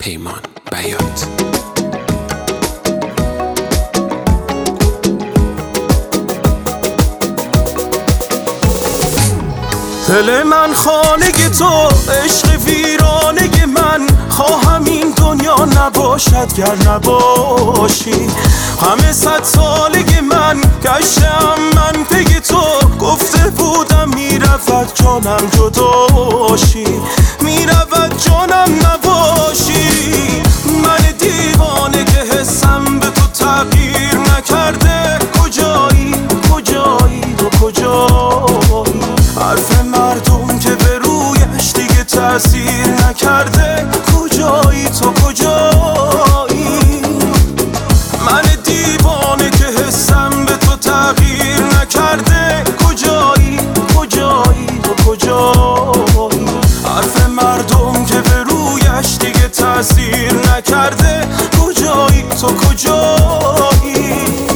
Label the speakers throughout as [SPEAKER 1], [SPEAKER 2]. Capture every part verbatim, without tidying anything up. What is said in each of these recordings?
[SPEAKER 1] پیمان بیات.
[SPEAKER 2] دل من خانه تو، عشق ویرانه من. خواهم این دنیا نباشد گر نباشی. همه صد سالگی من گشتم من پی تو. گفته بودم میرود جانم جداشی، میرود جانم نباشی. من دیوانه که حسم به تو تغییر نکرده. کجایی کجایی تو کجایی؟ حرف مردم که به رویش دیگه تأثیر نکرده. کجایی تو کجایی؟ من دیوانه که حسم به تو تغییر نکرده. کجایی کجایی تو کجایی؟ حرف مردم که به رویش دیگه تأثیر نکرده. کجایی تو کجایی؟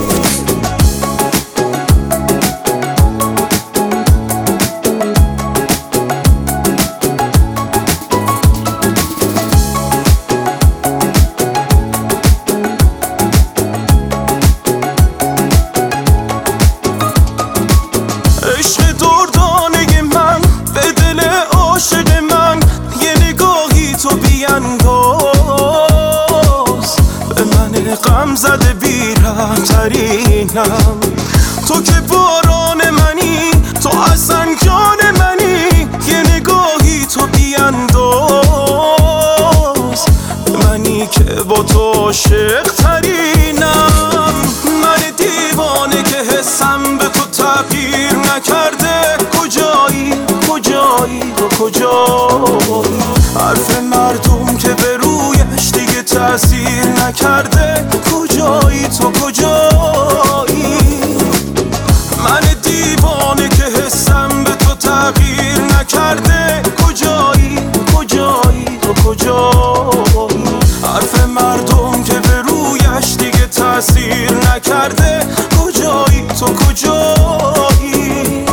[SPEAKER 2] غم زده بیرم ترینم. تو که باران منی، تو اصلا جان منی. یه نگاهی تو بینداز، منی که با تو عاشق ترینم. من دیوانه که حسم به تو تغییر نکرده. کجایی کجایی تو کجایی؟ حرف مردم که به رویش دیگه تأثیر نکرده. کجایی تو کجایی؟ من دیوانه که حسم به تو تغییر نکرده. کجایی کجایی تو کجایی؟ حرف مردم که به رویش دیگه تأثیر نکرده. کجایی تو کجایی؟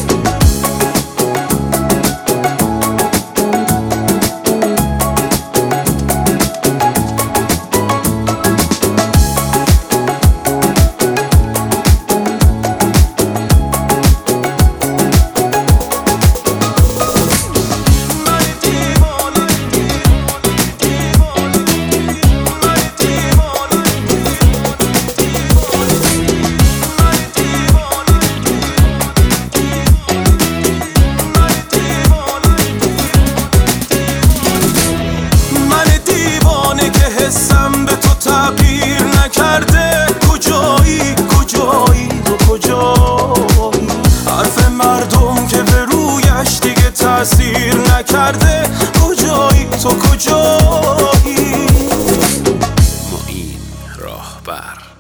[SPEAKER 2] حسم به تو تغییر نکرده. کجایی کجایی تو کجایی؟ حرف مردم که به رویش دیگه تأثیر نکرده. کجایی تو کجایی؟
[SPEAKER 1] معین راهبر.